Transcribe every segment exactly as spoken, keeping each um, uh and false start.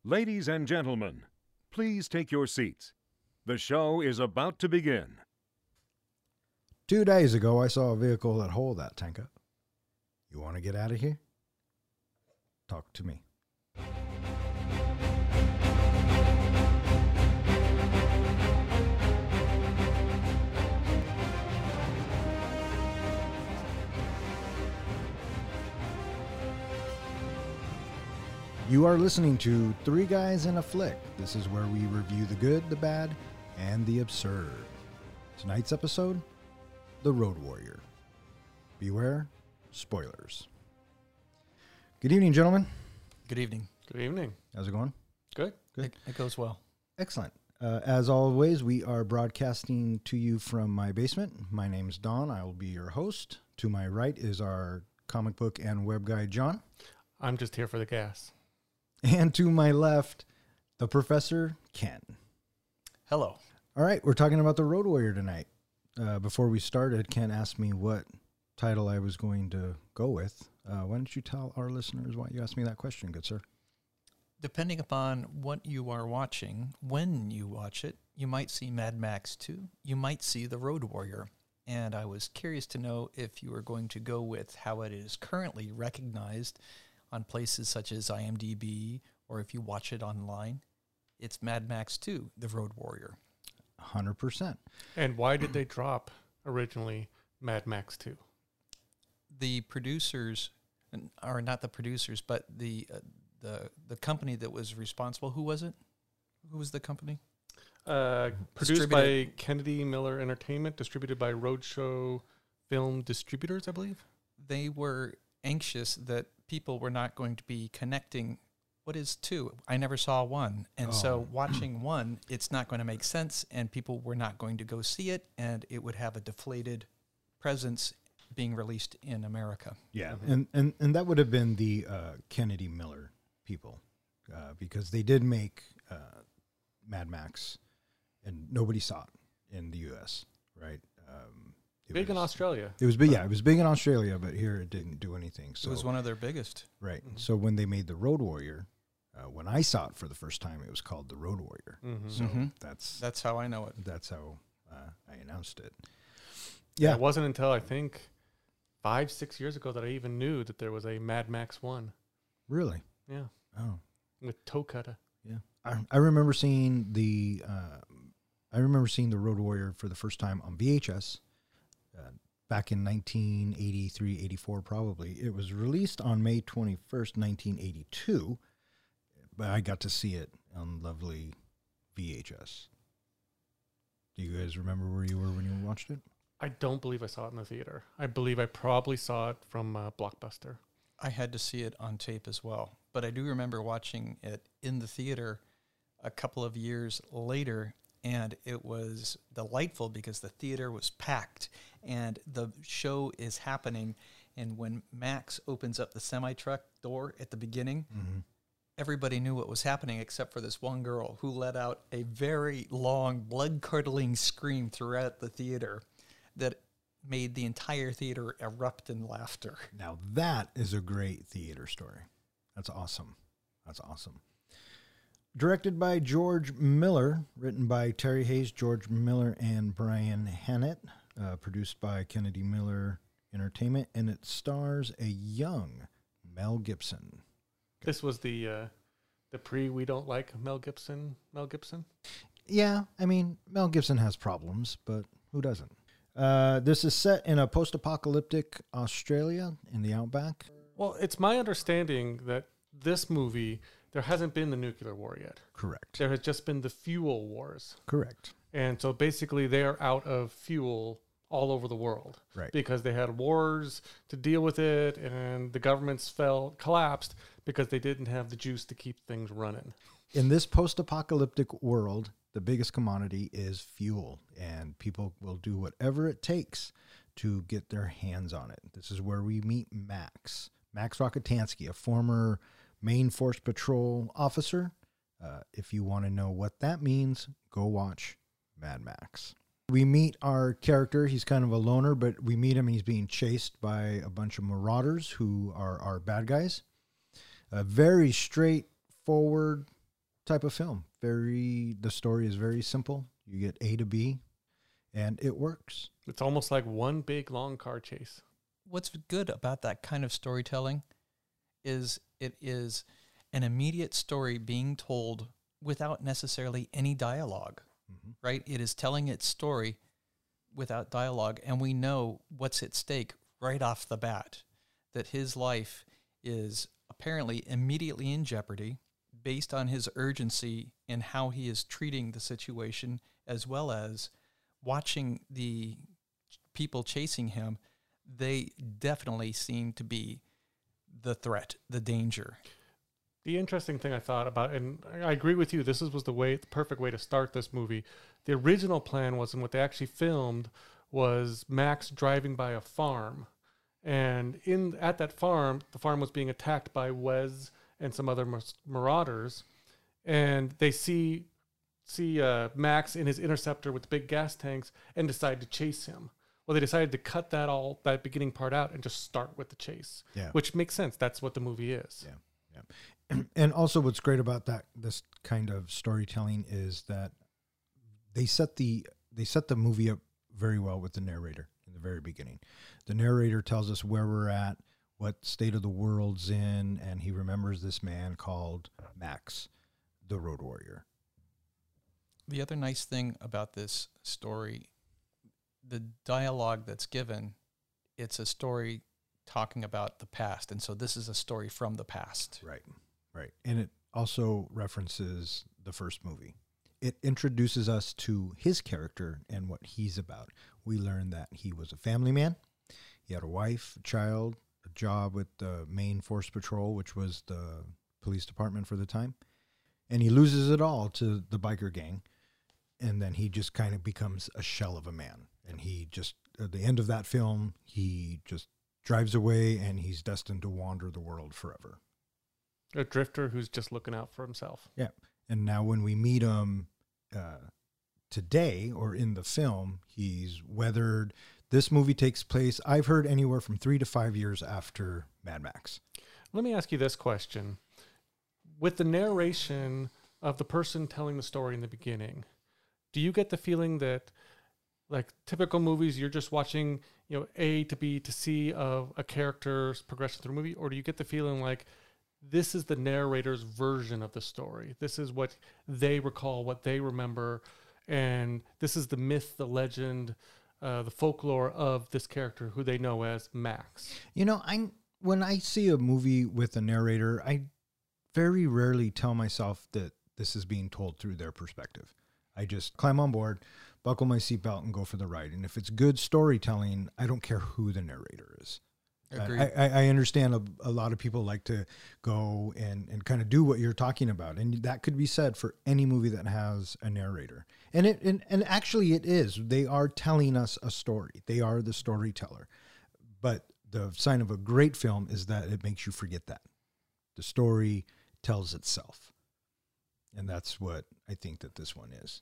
Ladies and gentlemen, please take your seats. The show is about to begin. Two days ago, I saw a vehicle that hauled that tank up. You want to get out of here? Talk to me. You are listening to Three Guys in a Flick. This is where we review the good, the bad, and the absurd. Tonight's episode, The Road Warrior. Beware, spoilers. Good evening, gentlemen. Good evening. Good evening. How's it going? Good. Good. It, it goes well. Excellent. Uh, as always, we are broadcasting to you from my basement. My name's Don. I will be your host. To my right is our comic book and web guy, John. I'm just here for the gas. And to my left, the Professor, Ken. Hello. All right, we're talking about The Road Warrior tonight. Uh, before we started, Ken asked me what title I was going to go with. Uh, why don't you tell our listeners why you asked me that question, good sir? Depending upon what you are watching, when you watch it, you might see Mad Max two, you might see The Road Warrior. And I was curious to know if you were going to go with how it is currently recognized on places such as IMDb, or if you watch it online. It's Mad Max two, The Road Warrior. one hundred percent. And why did they drop originally Mad Max two? The producers, or not the producers, but the uh, the the company that was responsible, who was it? Who was the company? Uh, produced by Kennedy Miller Entertainment, distributed by Roadshow Film Distributors, I believe. They were anxious that people were not going to be connecting. What is two? I never saw one. And Oh. so watching one, it's not going to make sense, and people were not going to go see it, and it would have a deflated presence being released in America. Yeah, and, and, and that would have been the uh, Kennedy Miller people, uh, because they did make uh, Mad Max, and nobody saw it in the U S, right? Um, it Big in was- Australia. It was big, yeah, it was big in Australia, but here it didn't do anything. So It was one of their biggest. right. So when they made The Road Warrior, uh, when I saw it for the first time, it was called The Road Warrior. Mm-hmm. So Mhm. that's That's how I know it. that's how uh, I announced it. Yeah. Yeah, It wasn't until I think five, six years ago that I even knew that there was a Mad Max one. really. Yeah. Oh, With Toe Cutter. yeah. I I remember seeing the uh, I remember seeing The Road Warrior for the first time on V H S. Uh, back in nineteen eighty-three, eighty-four, probably. It was released on May twenty-first, nineteen eighty-two, but I got to see it on lovely V H S. Do you guys remember where you were when you watched it? I don't believe I saw it in the theater. I believe I probably saw it from uh, Blockbuster. I had to see it on tape as well. But I do remember watching it in the theater a couple of years later, and it was delightful because the theater was packed and the show is happening. And when Max opens up the semi-truck door at the beginning, Mm-hmm. everybody knew what was happening except for this one girl who let out a very long, blood-curdling scream throughout the theater that made the entire theater erupt in laughter. Now that is a great theater story. That's awesome. That's awesome. Directed by George Miller, written by Terry Hayes, George Miller, and Brian Hannett. Uh, produced by Kennedy Miller Entertainment, and it stars a young Mel Gibson. This was the uh, the pre we don't like Mel Gibson Mel Gibson. Yeah, I mean, Mel Gibson has problems, but who doesn't? Uh, this is set in a post-apocalyptic Australia in the outback. Well, it's my understanding that this movie, there hasn't been the nuclear war yet. Correct. There has just been the fuel wars. Correct. And so basically they're out of fuel all over the world. Right. Because they had wars to deal with it, and the governments fell collapsed because they didn't have the juice to keep things running. In this post-apocalyptic world, the biggest commodity is fuel, and people will do whatever it takes to get their hands on it. This is where we meet Max. Max Rockatansky, a former Main Force Patrol officer. Uh, if you want to know what that means, go watch Mad Max. We meet our character. He's kind of a loner, but we meet him and he's being chased by a bunch of marauders who are our bad guys. A very straightforward type of film. Very, the story is very simple. You get A to B, and it works. It's almost like one big long car chase. What's good about that kind of storytelling is it is an immediate story being told without necessarily any dialogue, mm-hmm. right? It is telling its story without dialogue, and we know what's at stake right off the bat, that his life is apparently immediately in jeopardy based on his urgency in how he is treating the situation, as well as watching the people chasing him. They definitely seem to be the threat, the danger. The interesting thing I thought about, and I agree with you, this is, was the way, the perfect way to start this movie. The original plan was, and what they actually filmed was Max driving by a farm. And in at that farm, the farm was being attacked by Wes and some other marauders. And they see see uh, Max in his Interceptor with the big gas tanks and decide to chase him. Well, they decided to cut that all that beginning part out and just start with the chase, yeah. which makes sense. That's what the movie is. Yeah, yeah. And, and also, what's great about that this kind of storytelling is that they set the they set the movie up very well with the narrator in the very beginning. The narrator tells us where we're at, what state of the world's in, and he remembers this man called Max, the Road Warrior. The other nice thing about this story, the dialogue that's given, it's a story talking about the past. And so this is a story from the past. Right, right. And it also references the first movie. It introduces us to his character and what he's about. We learn that he was a family man. He had a wife, a child, a job with the Maine Force Patrol, which was the police department for the time. And he loses it all to the biker gang. And then he just kind of becomes a shell of a man. And he just, at the end of that film, he just drives away and he's destined to wander the world forever. A drifter who's just looking out for himself. Yeah. And now when we meet him uh, today or in the film, he's weathered. This movie takes place, I've heard, anywhere from three to five years after Mad Max. Let me ask you this question. With the narration of the person telling the story in the beginning, do you get the feeling that, like typical movies, you're just watching, you know, A to B to C of a character's progression through a movie? Or do you get the feeling like this is the narrator's version of the story? This is what they recall, what they remember, and this is the myth, the legend, uh, the folklore of this character who they know as Max. You know, I when I see a movie with a narrator, I very rarely tell myself that this is being told through their perspective. I just climb on board, buckle my seatbelt, and go for the ride. And if it's good storytelling, I don't care who the narrator is. Agreed. I, I, I understand a, a lot of people like to go and, and kind of do what you're talking about. And that could be said for any movie that has a narrator. And it and, and actually it is. They are telling us a story. They are the storyteller. But the sign of a great film is that it makes you forget that. The story tells itself. And that's what I think that this one is.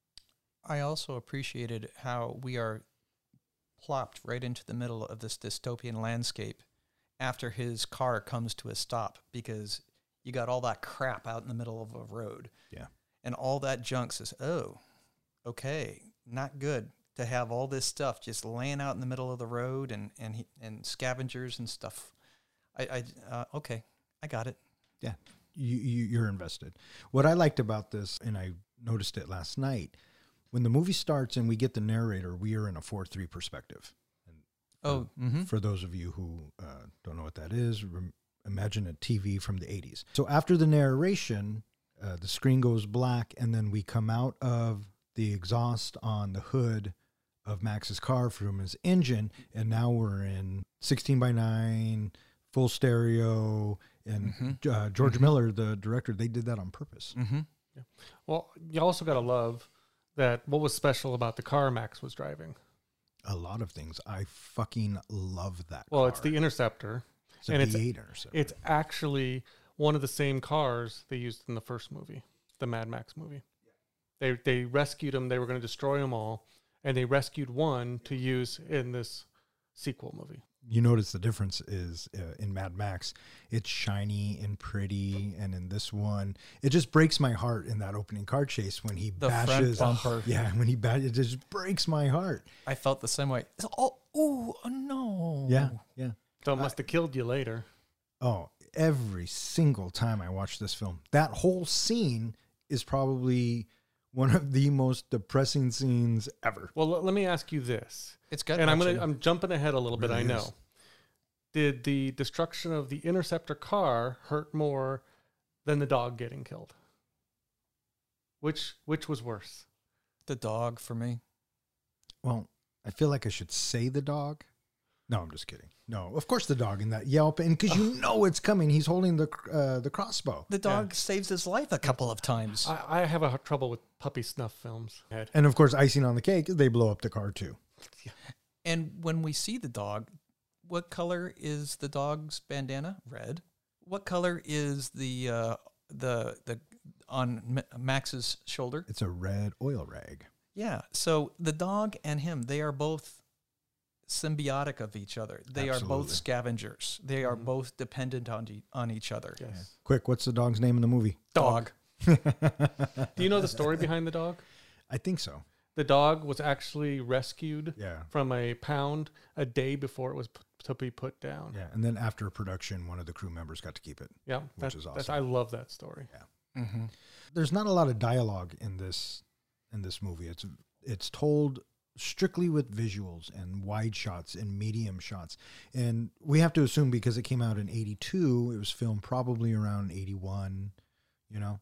I also appreciated how we are plopped right into the middle of this dystopian landscape after his car comes to a stop, because you got all that crap out in the middle of a road. Yeah. And all that junk says, oh, okay, not good to have all this stuff just laying out in the middle of the road and, and, and scavengers and stuff. I, I uh, okay, I got it. Yeah. You, you, you're invested. What I liked about this, and I noticed it last night, when the movie starts and we get the narrator, we are in a four three perspective. And oh, for, mm-hmm. for those of you who uh, don't know what that is, rem- imagine a T V from the eighties. So after the narration, uh, the screen goes black, and then we come out of the exhaust on the hood of Max's car from his engine, and now we're in sixteen by nine, full stereo, and mm-hmm. uh, George mm-hmm. Miller, the director, they did that on purpose. Mm-hmm. Yeah. Well, you also got to love that what was special about the car Max was driving. A lot of things. I fucking love that well, car. it's the Interceptor. It's a and V eight it's, Interceptor. It's actually one of the same cars they used in the first movie, the Mad Max movie. They they rescued them. They were going to destroy them all, and they rescued one to use in this sequel movie. you notice the difference is uh, in Mad Max, it's shiny and pretty, and in this one, it just breaks my heart in that opening car chase when he The front bashes. bumper. Yeah, when he bashes, it just breaks my heart. I felt the same way. Oh, ooh, oh no. Yeah, yeah. So it must have killed you later. Oh, every single time I watch this film, that whole scene is probably one of the most depressing scenes ever. Well, l- let me ask you this. It's gut And I'm wrenching. gonna I'm jumping ahead a little bit, Really I know. is. Did the destruction of the Interceptor car hurt more than the dog getting killed? Which which was worse? The dog for me. Well, I feel like I should say the dog. No, I'm just kidding. No, of course the dog in that yelp, and because you know it's coming, he's holding the uh, the crossbow. The dog saves his life a couple of times. I, I have a h- trouble with puppy snuff films. Head. And of course, icing on the cake, they blow up the car too. And when we see the dog, what color is the dog's bandana? Red. What color is the uh, the the on Ma- Max's shoulder? It's a red oil rag. Yeah. So the dog and him, they are both symbiotic of each other. They are both Absolutely. scavengers. They are both dependent on e- on each other. Yes. Quick, what's the dog's name in the movie? Dog. Do you know the story behind the dog? I think so. The dog was actually rescued Yeah. from a pound a day before it was p- to be put down. Yeah. And then after production, one of the crew members got to keep it. Yeah, Which that's, is that's awesome. I love that story. Mm-hmm. There's not a lot of dialogue in this in this movie. It's it's told strictly with visuals and wide shots and medium shots. And we have to assume because it came out in eighty-two, it was filmed probably around eighty-one, you know.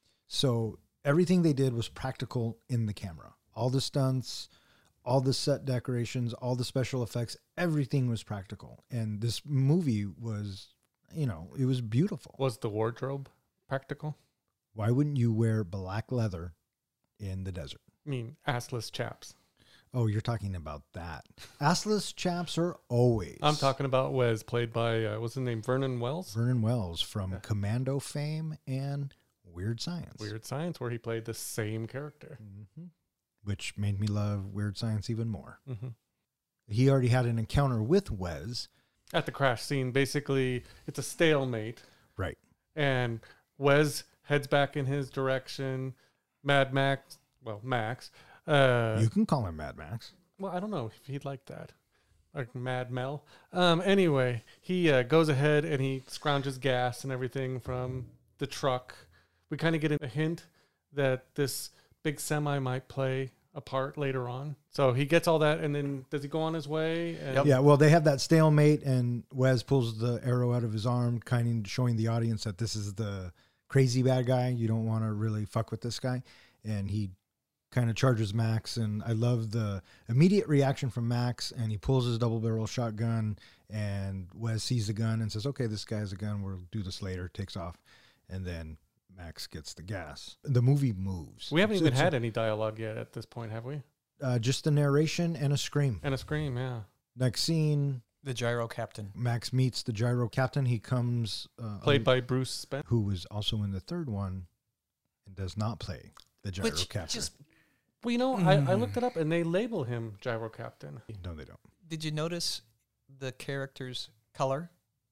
So everything they did was practical in the camera. All the stunts, all the set decorations, all the special effects, everything was practical. And this movie was, you know, it was beautiful. Was the wardrobe practical? Why wouldn't you wear black leather in the desert? I mean, assless chaps. Oh, you're talking about that. Assless chaps are always. I'm talking about Wes, played by, uh, what's his name, Vernon Wells? Vernon Wells from Yeah. Commando fame and Weird Science. Weird Science, where he played the same character. hmm Which made me love Weird Science even more. hmm He already had an encounter with Wes. At the crash scene, basically, it's a stalemate, Right. and Wes heads back in his direction. Mad Max, well, Max. Uh, You can call him Mad Max. Well, I don't know if he'd like that. Like Mad Mel. Um, anyway, he uh, goes ahead and he scrounges gas and everything from the truck. We kind of get a hint that this big semi might play a part later on. So he gets all that, and then does he go on his way? And Yep. Yeah, well, they have that stalemate, and Wes pulls the arrow out of his arm, kind of showing the audience that this is the crazy bad guy. You don't want to really fuck with this guy. And he kind of charges Max, and I love the immediate reaction from Max, and he pulls his double barrel shotgun, and Wes sees the gun and says, okay, this guy has a gun, we'll do this later, takes off, and then Max gets the gas. The movie moves. We haven't It's- even it's had any dialogue yet at this point, have we? uh, just the narration and a scream. And a scream, yeah. Next scene, The gyro captain. Max meets the gyro captain. He comes, uh, Played by Bruce Spence. who was also in the third one and does not play the gyro Which captain. just Well, you know, I, I Mm. looked it up, and they label him Gyro Captain. No, they don't. did you notice the character's color?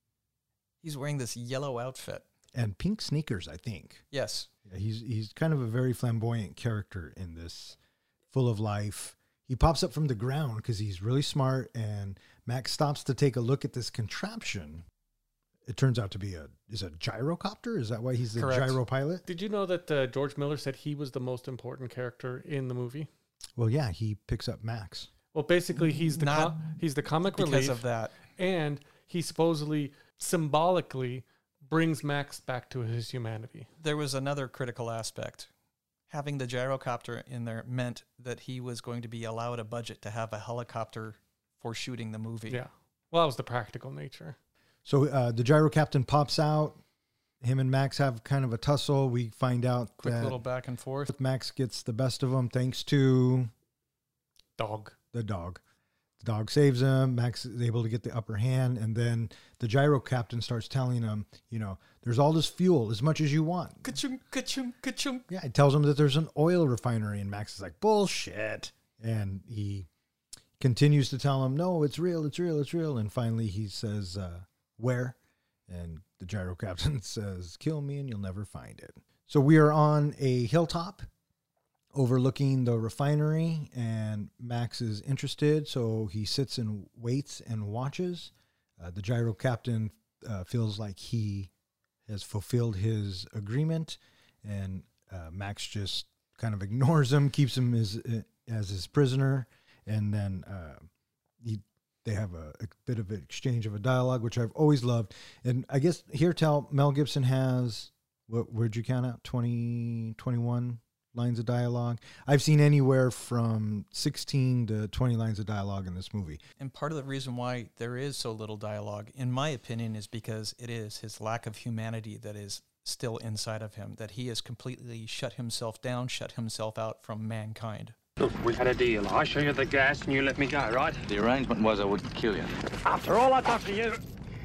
He's wearing this yellow outfit. And pink sneakers, I think. Yes. Yeah, he's he's kind of a very flamboyant character in this, full of life. He pops up from the ground because he's really smart, and Max stops to take a look at this contraption. It turns out to be a is a gyrocopter. Is that why he's the Correct. gyro pilot? Did you know that uh, George Miller said he was the most important character in the movie? Well, yeah, he picks up Max. Well, basically, he's the Not com- he's the comic Because relief, of that. and he supposedly symbolically brings Max back to his humanity. There was another critical aspect. Having the gyrocopter in there meant that he was going to be allowed a budget to have a helicopter for shooting the movie. Yeah. Well, that was the practical nature. So uh, the gyro captain pops out. Him and Max have kind of a tussle. We find out Quick that little back and forth. Max gets the best of him thanks to Dog. the dog. The dog saves him. Max is able to get the upper hand. And then the gyro captain starts telling him, you know, there's all this fuel, as much as you want. Ka-chung, ka-chung, ka-chung. Yeah, it tells him that there's an oil refinery. And Max is like, bullshit. And he continues to tell him, no, it's real, it's real, it's real. And finally he says, uh, where? And the gyro captain says, kill me and you'll never find it. So we are on a hilltop overlooking the refinery, and Max is interested. So he sits and waits and watches. Uh, the gyro captain uh, feels like he has fulfilled his agreement, and uh, Max just kind of ignores him, keeps him as, as his prisoner. And then uh, he They have a, a bit of an exchange of a dialogue, which I've always loved. And I guess here, tell Mel Gibson has, what, where'd you count out? twenty, twenty-one lines of dialogue. I've seen anywhere from sixteen to twenty lines of dialogue in this movie. And part of the reason why there is so little dialogue, in my opinion, is because it is his lack of humanity that is still inside of him, that he has completely shut himself down, shut himself out from mankind. Look, we had a deal. I show you the gas and you let me go, right? The arrangement was I wouldn't kill you. After all I've done for you.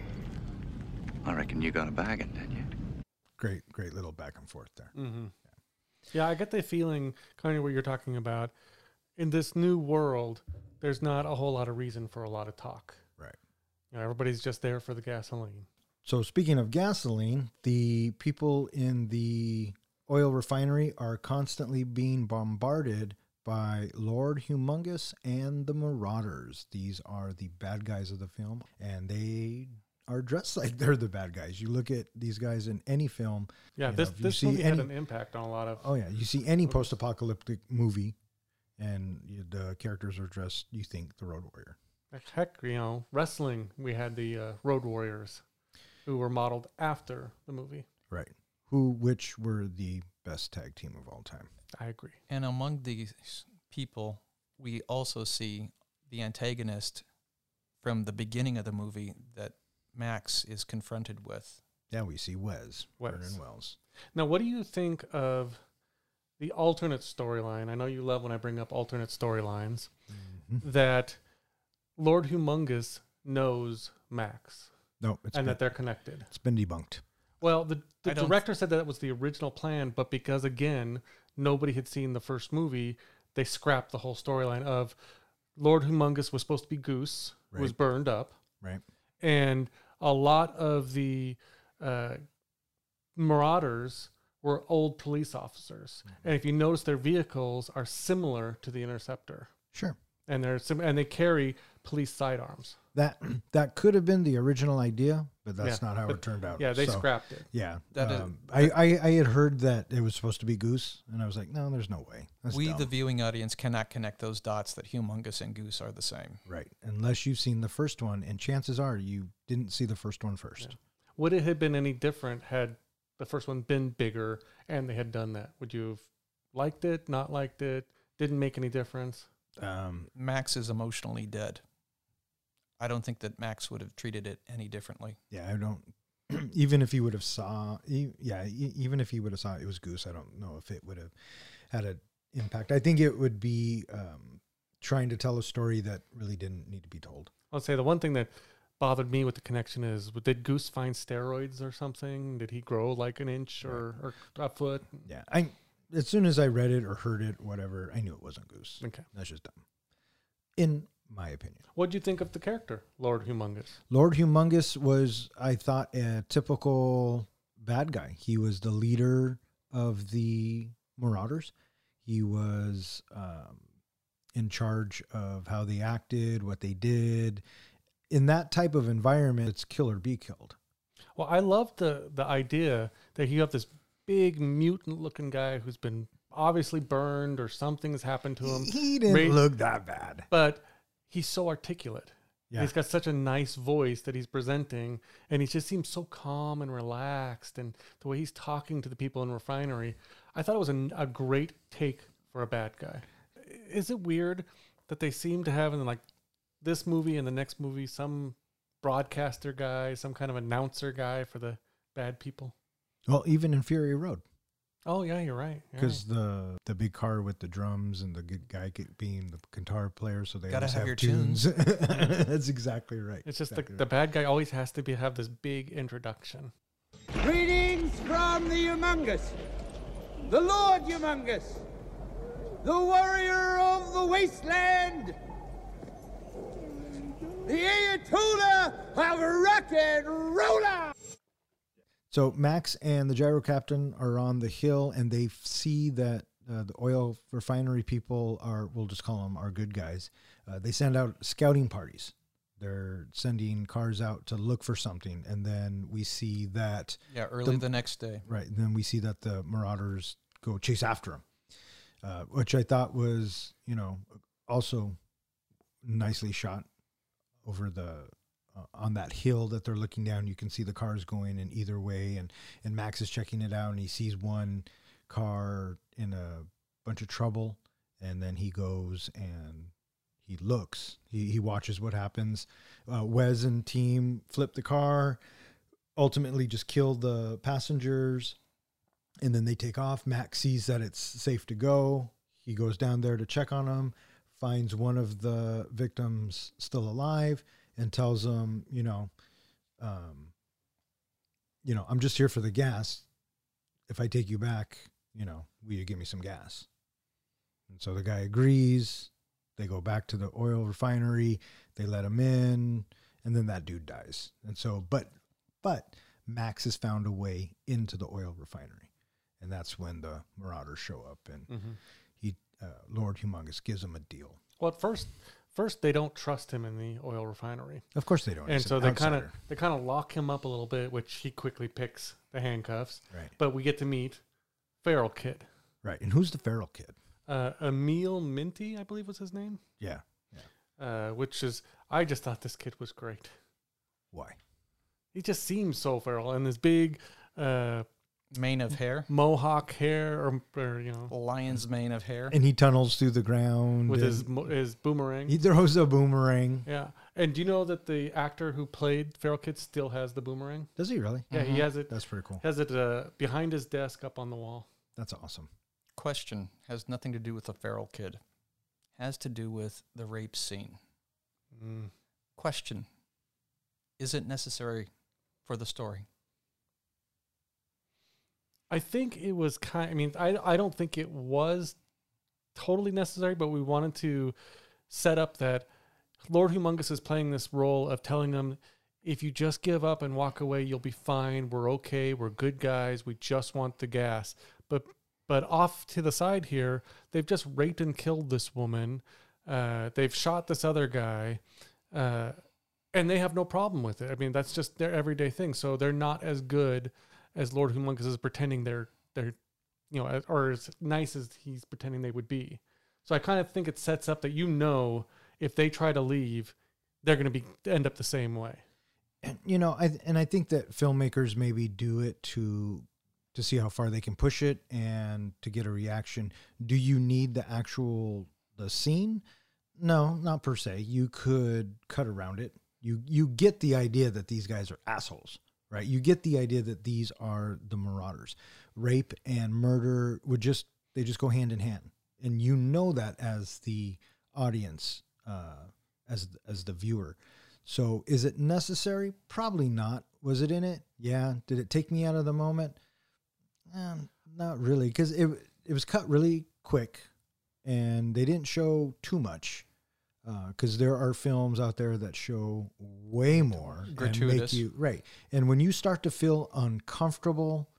I reckon you got a bargain, didn't you? Great, great little back and forth there. Mm-hmm. Yeah. yeah, I get the feeling, kind of what you're talking about. In this new world, there's not a whole lot of reason for a lot of talk. Right. You know, everybody's just there for the gasoline. So speaking of gasoline, the people in the oil refinery are constantly being bombarded by Lord Humongous and the Marauders. These are the bad guys of the film, and they are dressed like they're the bad guys. You look at these guys in any film. Yeah, this, know, this movie any, had an impact on a lot of... Oh, yeah. You see any post-apocalyptic movie, and you, the characters are dressed, you think, the Road Warrior. Heck, you know, wrestling, we had the uh, Road Warriors, who were modeled after the movie. Right. Who, which were the best tag team of all time. I agree. And among these people, we also see the antagonist from the beginning of the movie that Max is confronted with. Yeah, we see Wes, Wes. Vernon Wells. Now, what do you think of the alternate storyline? I know you love when I bring up alternate storylines. Mm-hmm. That Lord Humongous knows Max. No, it's and been, that they're connected. It's been debunked. Well, the, the director said that was the original plan, but because, again, nobody had seen the first movie, they scrapped the whole storyline of Lord Humongous was supposed to be Goose, right. was burned up. Right. And a lot of the uh, Marauders were old police officers. Mm-hmm. And if you notice, their vehicles are similar to the Interceptor. Sure. And they're sim- and they carry police sidearms. That that could have been the original idea, but that's yeah, not how but, it turned out. Yeah, they so, scrapped it. Yeah. That um, is, I, I, I had heard that it was supposed to be Goose, and I was like, no, there's no way. That's we, dumb. the viewing audience, cannot connect those dots that Humongous and Goose are the same. Right. Unless you've seen the first one, and chances are you didn't see the first one first. Yeah. Would it have been any different had the first one been bigger and they had done that? Would you have liked it, not liked it, didn't make any difference? Um, Max is emotionally dead. I don't think that Max would have treated it any differently. Yeah, I don't. Even if he would have saw, yeah, even if he would have saw it was Goose, I don't know if it would have had an impact. I think it would be um, trying to tell a story that really didn't need to be told. I'll say the one thing that bothered me with the connection is, did Goose find steroids or something? Did he grow like an inch or, or a foot? Yeah, I. As soon as I read it or heard it, whatever, I knew it wasn't Goose. Okay, that's just dumb. In my opinion. What do you think of the character, Lord Humongous? Lord Humongous was, I thought, a typical bad guy. He was the leader of the Marauders. He was um, in charge of how they acted, what they did. In that type of environment, it's kill or be killed. Well, I love the, the idea that you have this big mutant-looking guy who's been obviously burned or something has happened to him. He didn't Ra- look that bad. But he's so articulate. Yeah. He's got such a nice voice that he's presenting, and he just seems so calm and relaxed, and the way he's talking to the people in the refinery, I thought it was a, a great take for a bad guy. Is it weird that they seem to have in like this movie and the next movie some broadcaster guy, some kind of announcer guy for the bad people? Well, even in Fury Road. Oh, yeah, you're right. Because right. the the big car with the drums and the good guy being the guitar player, so they gotta always have have your tunes. tunes. That's exactly right. It's just exactly the, right. the bad guy always has to be have this big introduction. Greetings from the Humongous, the Lord Humongous, the warrior of the wasteland, the Ayatollah of rock and roller. So Max and the gyro captain are on the hill, and they see that uh, the oil refinery people are, we'll just call them our good guys. Uh, they send out scouting parties. They're sending cars out to look for something, and then we see that... Yeah, early the, the next day. Right, and then we see that the Marauders go chase after them, uh, which I thought was, you know, also nicely shot over the... Uh, on that hill that they're looking down. You can see the cars going in either way, and, and Max is checking it out, and he sees one car in a bunch of trouble, and then he goes and he looks. He, he watches what happens. Uh, Wes and team flip the car, ultimately just kill the passengers, and then they take off. Max sees that it's safe to go. He goes down there to check on them, finds one of the victims still alive, and tells them, you know, um, you know, I'm just here for the gas. If I take you back, you know, will you give me some gas? And so the guy agrees. They go back to the oil refinery. They let him in, and then that dude dies. And so, but, but Max has found a way into the oil refinery, and that's when the Marauders show up, and mm-hmm. he, uh, Lord Humongous gives him a deal. Well, at first, first they don't trust him in the oil refinery. Of course they don't. And He's so an they kind of outsider. they kind of lock him up a little bit, which he quickly picks the handcuffs. Right. But we get to meet Feral Kid. Right. And who's the Feral Kid? Uh, Emil Minty, I believe was his name. Yeah. Yeah. Uh, which is, I just thought this kid was great. Why? He just seems so feral, and this big uh, Mane of hair. mohawk hair, or, or you know, Lion's mane of hair. And he tunnels through the ground with and his mo- his boomerang. he throws a boomerang. Yeah. And do you know that the actor who played Feral Kid still has the boomerang? Does he really? Yeah, he has it. That's pretty cool. Has it uh, behind his desk up on the wall. That's awesome. Question has nothing to do with the feral kid. Has to do with the rape scene. Mm. Question. Is it necessary for the story? I think it was kind. I mean, I I don't think it was totally necessary, but we wanted to set up that Lord Humongous is playing this role of telling them, if you just give up and walk away, you'll be fine. We're okay. We're good guys. We just want the gas. But but off to the side here, they've just raped and killed this woman. Uh, they've shot this other guy, uh, and they have no problem with it. I mean, that's just their everyday thing. So they're not as good as Lord Humongous is pretending they're they're, you know, or as nice as he's pretending they would be. So I kind of think it sets up that, you know, if they try to leave, they're going to be end up the same way. And, you know, I and I think that filmmakers maybe do it to to see how far they can push it and to get a reaction. Do you need the actual the scene? No, not per se. You could cut around it. You you get the idea that these guys are assholes, right? You get the idea that these are the Marauders. Rape and murder would just they just go hand in hand, and you know that as the audience, uh, as as the viewer. So is it necessary? Probably not. Was it in it? Yeah. Did it take me out of the moment? Um, not really, because it it was cut really quick, and they didn't show too much. Because uh, there are films out there that show way more, gratuitous, and make you right. And when you start to feel uncomfortable,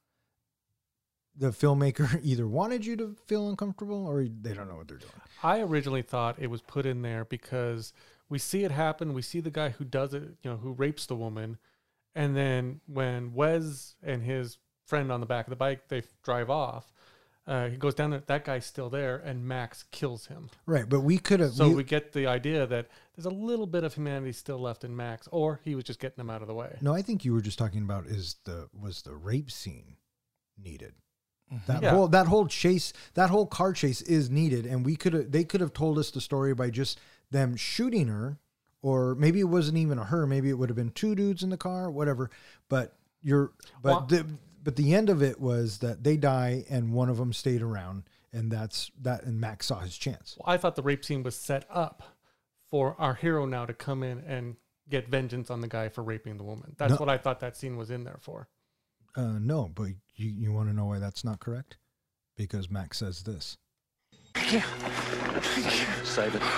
the filmmaker either wanted you to feel uncomfortable, or they don't know what they're doing. I originally thought it was put in there because we see it happen. We see the guy who does it, you know, who rapes the woman. And then when Wes and his friend on the back of the bike, they drive off, uh, he goes down there, that guy's still there, and Max kills him. Right, but we could have... So we, we get the idea that there's a little bit of humanity still left in Max, or he was just getting him out of the way. No, I think you were just talking about is the was the rape scene needed. Mm-hmm. That Yeah. whole that whole chase, that whole car chase is needed, and we could have they could have told us the story by just them shooting her, or maybe it wasn't even a her, maybe it would have been two dudes in the car, whatever. But you're but Well, the but the end of it was that they die and one of them stayed around, and that's that, and Max saw his chance. Well, I thought the rape scene was set up for our hero now to come in and get vengeance on the guy for raping the woman. That's No. what I thought that scene was in there for. Uh, no, but you you want to know why that's not correct? Because Max says this. Save it.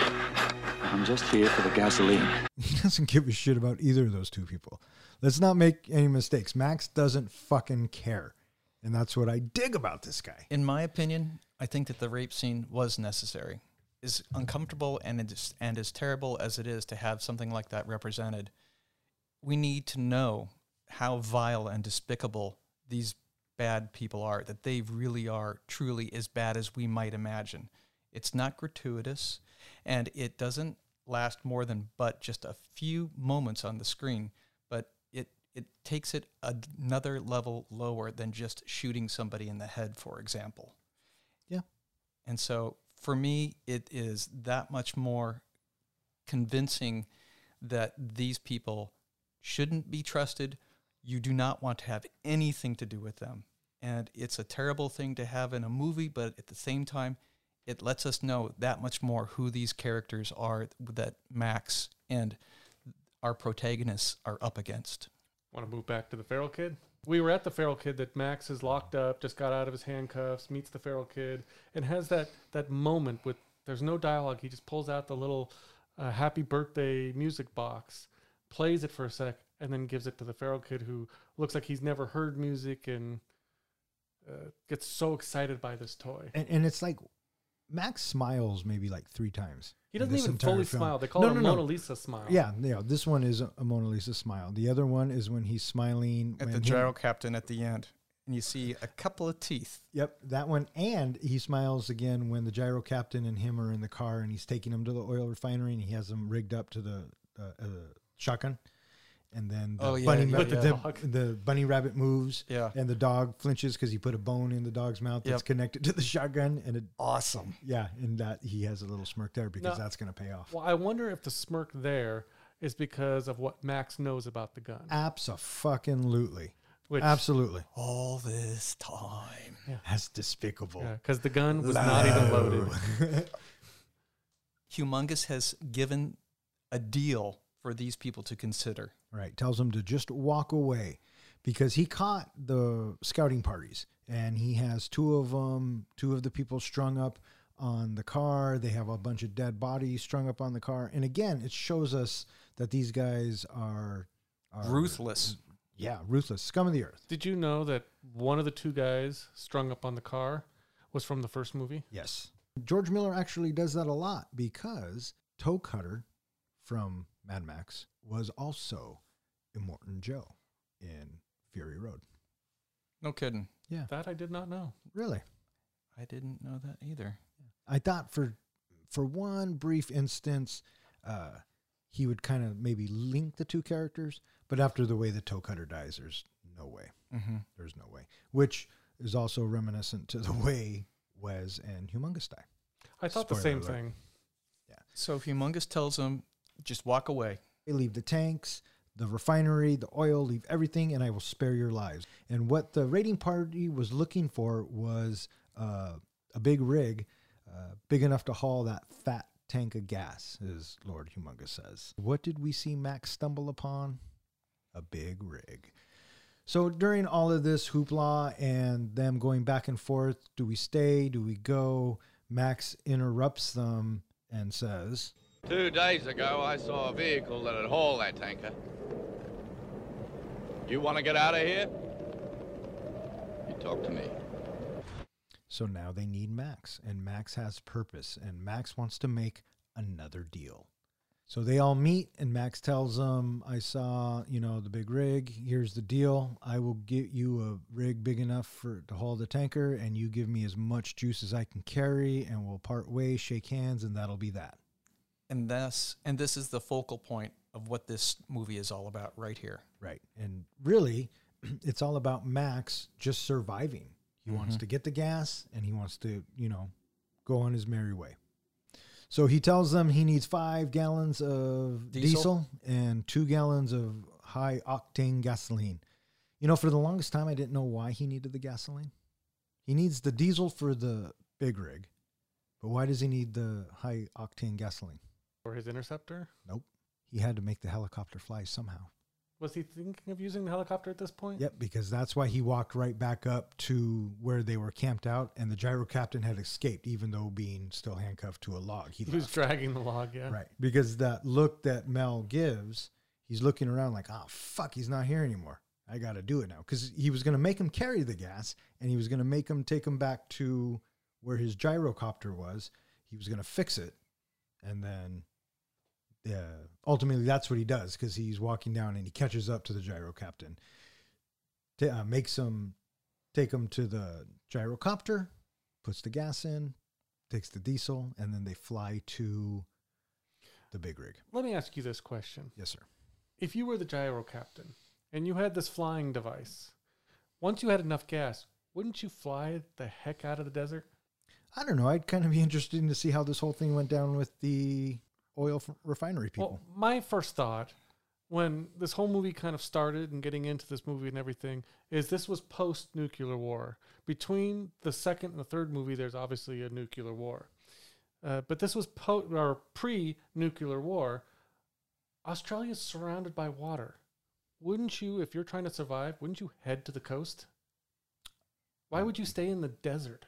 I'm just here for the gasoline. He doesn't give a shit about either of those two people. Let's not make any mistakes. Max doesn't fucking care. And that's what I dig about this guy. In my opinion, I think that the rape scene was necessary. As uncomfortable and as, and as terrible as it is to have something like that represented, we need to know how vile and despicable these bad people are, that they really are truly as bad as we might imagine. It's not gratuitous, and it doesn't last more than but just a few moments on the screen, but it it takes it another level lower than just shooting somebody in the head, for example. Yeah. And so for me, it is that much more convincing that these people shouldn't be trusted. You do not want to have anything to do with them. And it's a terrible thing to have in a movie, but at the same time, it lets us know that much more who these characters are that Max and our protagonists are up against. Want to move back to the feral kid? We were at the feral kid that Max is locked up, just got out of his handcuffs, meets the feral kid, and has that, that moment with, there's no dialogue. He just pulls out the little uh, happy birthday music box, plays it for a sec, and then gives it to the feral kid, who looks like he's never heard music and uh, gets so excited by this toy. And, and it's like Max smiles maybe like three times. He in doesn't this even entire fully film. smile. They call No, it a no, no. Mona Lisa smile. Yeah, yeah. This one is a, a Mona Lisa smile. The other one is when he's smiling At when the him- gyro captain at the end, and you see a couple of teeth. Yep, that one. And he smiles again when the gyro captain and him are in the car and he's taking him to the oil refinery and he has them rigged up to the uh, uh, shotgun. And then the, Oh, yeah, bunny, yeah, ma- yeah. the, Dog. the bunny rabbit moves Yeah. and the dog flinches because he put a bone in the dog's mouth that's Yep. connected to the shotgun. And it, Awesome. yeah, and that he has a little smirk there because Now- that's going to pay off. Well, I wonder if the smirk there is because of what Max knows about the gun. Abso-fucking-lutely. Which, Absolutely. All this time. That's despicable. because the gun was not even loaded. Humongous has given a deal for these people to consider. Right. Tells them to just walk away because he caught the scouting parties and he has two of them, two of the people strung up on the car. They have a bunch of dead bodies strung up on the car. And again, it shows us that these guys are, are Ruthless. Yeah, ruthless. Scum of the earth. Did you know that one of the two guys strung up on the car was from the first movie? Yes. George Miller actually does that a lot because Toe Cutter from Mad Max was also Immortan Joe in Fury Road. No kidding. Yeah. That I did not know. Really? I didn't know that either. I thought for for one brief instance, uh, he would kind of maybe link the two characters, but after the way the Toe Cutter dies, there's no way. Mm-hmm. There's no way. Which is also reminiscent to the way Wes and Humongous die. I thought the Spoiler same alert. thing. So if Humongous tells them, just walk away. They leave the tanks, the refinery, the oil, leave everything, and I will spare your lives. And what the raiding party was looking for was uh, a big rig, uh, big enough to haul that fat tank of gas, as Lord Humongous says. What did we see Max stumble upon? A big rig. So during all of this hoopla and them going back and forth, do we stay? Do we go? Max interrupts them and says, Two days ago, I saw a vehicle that'd haul that tanker. You want to get out of here? You talk to me. so now they need Max, and Max has purpose, and Max wants to make another deal. So they all meet, and Max tells them, I saw, you know, the big rig. Here's the deal. I will get you a rig big enough for to haul the tanker, and you give me as much juice as I can carry, and we'll part ways, shake hands, and that'll be that. And this, and this is the focal point of what this movie is all about right here. Right. And really, it's all about Max just surviving. He wants to get the gas, and he wants to, you know, go on his merry way. So he tells them he needs five gallons of diesel, Diesel? and two gallons of high octane gasoline. You know, for the longest time, I didn't know why he needed the gasoline. He needs the diesel for the big rig, but why does he need the high octane gasoline? Or his interceptor? Nope. He had to make the helicopter fly somehow. Was he thinking of using the helicopter at this point? Yep, because that's why he walked right back up to where they were camped out, and the gyro captain had escaped, even though being still handcuffed to a log. He, He was left. dragging the log, yeah. Right, because that look that Mel gives, he's looking around like, oh, fuck, he's not here anymore. I got to do it now. Because he was going to make him carry the gas, and he was going to make him take him back to where his gyrocopter was. He was going to fix it, and then... Yeah, ultimately that's what he does, because he's walking down and he catches up to the gyro captain, t- uh, makes him take him to the gyrocopter, puts the gas in, takes the diesel, and then they fly to the big rig. Let me ask you this question. Yes, sir. If you were the gyro captain and you had this flying device, once you had enough gas, wouldn't you fly the heck out of the desert? I don't know. I'd kind of be interested to see how this whole thing went down with the oil f- refinery people. Well, my first thought when this whole movie kind of started and getting into this movie and everything is this was post-nuclear war. Between the second and the third movie, there's obviously a nuclear war. Uh, but this was po- or pre-nuclear war. Australia's surrounded by water. Wouldn't you, if you're trying to survive, wouldn't you head to the coast? Why would you stay in the desert?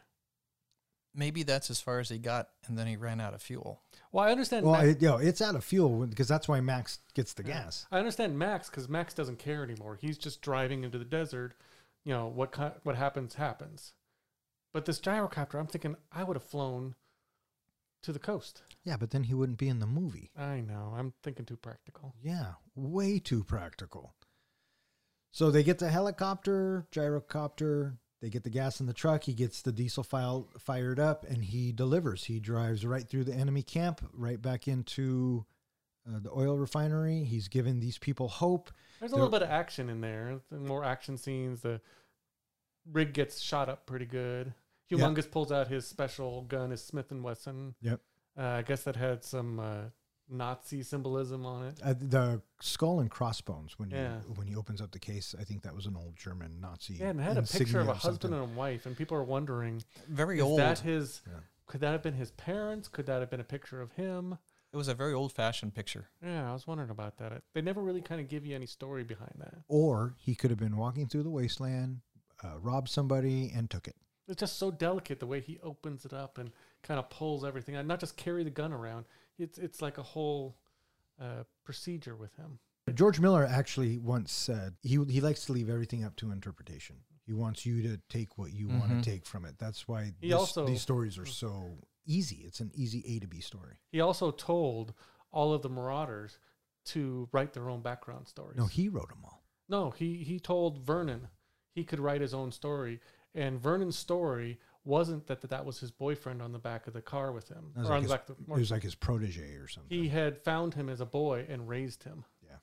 Maybe that's as far as he got, and then he ran out of fuel. Well, I understand. Well, Max, it, you know, it's out of fuel because that's why Max gets the yeah. gas. I understand Max because Max doesn't care anymore. He's just driving into the desert. You know what? ki- What happens happens. But this gyrocopter, I'm thinking I would have flown to the coast. Yeah, but then he wouldn't be in the movie. I know. I'm thinking too practical. Yeah, way too practical. So they get the helicopter, gyrocopter, they get the gas in the truck, he gets the diesel file fired up, and he delivers. He drives right through the enemy camp, right back into uh, the oil refinery. He's giving these people hope. There's a They're- little bit of action in there. The more action scenes. The rig gets shot up pretty good. Humongous pulls out his special gun, his Smith and Wesson. Yep. Uh, I guess that had some uh, Nazi symbolism on it. Uh, the skull and crossbones, when, Yeah. he, when he opens up the case, I think that was an old German Nazi. Yeah, and it had a insignia picture of a or something. husband and a wife, and people are wondering, Very is old. that his? Yeah. Could that have been his parents? Could that have been a picture of him? It was a very old-fashioned picture. Yeah, I was wondering about that. They never really kind of give you any story behind that. Or he could have been walking through the wasteland, uh, robbed somebody, and took it. It's just so delicate the way he opens it up and kind of pulls everything out. Not just carry the gun around. It's it's like a whole uh, procedure with him. George Miller actually once said he he likes to leave everything up to interpretation. He wants you to take what you want Mhm. to take from it. That's why He this- also- these stories are so easy. It's an easy A to B story. He also told all of the Marauders to write their own background stories. No, he wrote them all. No, he, he told Vernon he could write his own story. And Vernon's story wasn't that that, that was his boyfriend on the back of the car with him. That was Or like on his, the back of the it was like his protege or something. He had found him as a boy and raised him. yeah,